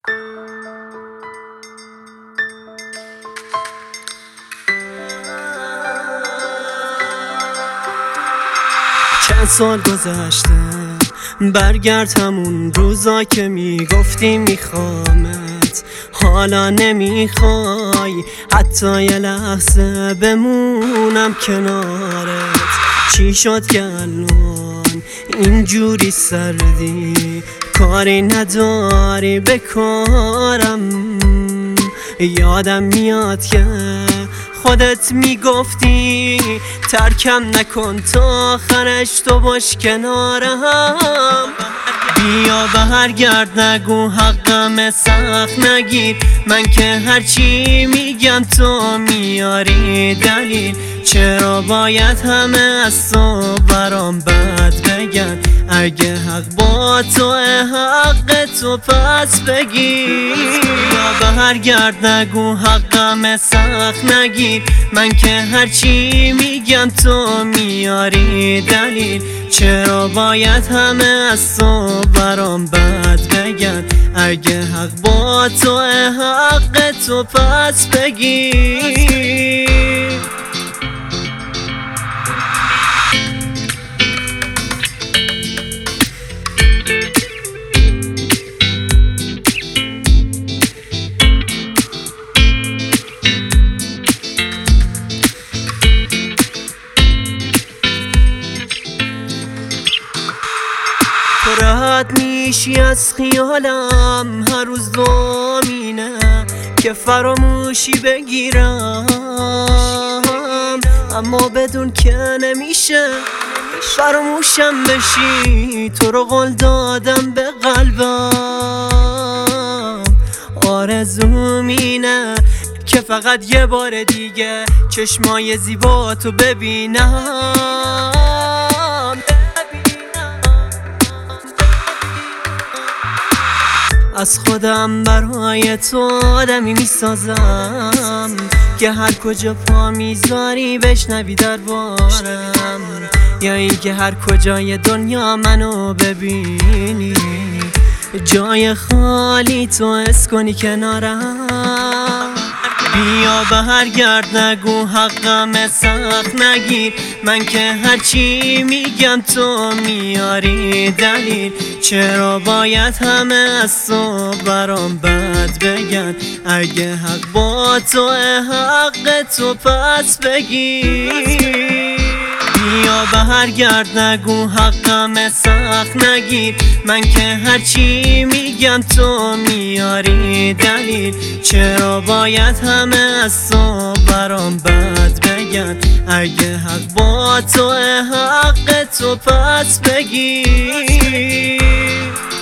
چند سال گذشته، برگرد همون روزا که میگفتی میخوامت. حالا نمیخوای حتی یه لحظه بمونم کنارت. چی شد که الان اینجوری سردی؟ کاری نداری به کارم؟ یادم میاد که خودت میگفتی ترکم نکن تا آخرش تو باش کنارم. بیا برگرد، نگو حقم سخت نگیر. من که هرچی میگم تو میاری دلیل. چرا باید همه از تو برام بد بگن؟ اگه حق با تو حق تو پس بگیر. بیا برگرد، نگو حقم سخت نگیر. من که هرچی میگم تو میاری دلیل. چرا باید همه از تو برام بد بگن؟ اگه حق با تو حق تو پس بگیر. تو راحت میشی از خیالم، هر روز دومینه که فراموشی بگیرم. اما بدون که نمیشه فراموشم بشی. تو رو قول دادم به قلبم، آرزوم اینه که فقط یه بار دیگه چشمای زیبا تو ببینم. از خودم برای تو آدمی میسازم که هر کجا پا میذاری بشنوی دربارم، یا این که هر کجای دنیا منو ببینی جای خالی تو حس کنی کنارم. بیا برگرد، نگو حقم سخت نگیر. من که هرچی میگم تو میاری دلیل. چرا باید همه از تو برام بد بگن؟ اگه حق با تو حق تو پس بگیر. بیا برگرد، نگو حقم سخت نگیر. من که هرچی میگم تو میاری دلیل. چرا باید همه از تو برام بد بگن؟ اگه حق با تو حق تو پس بگیر.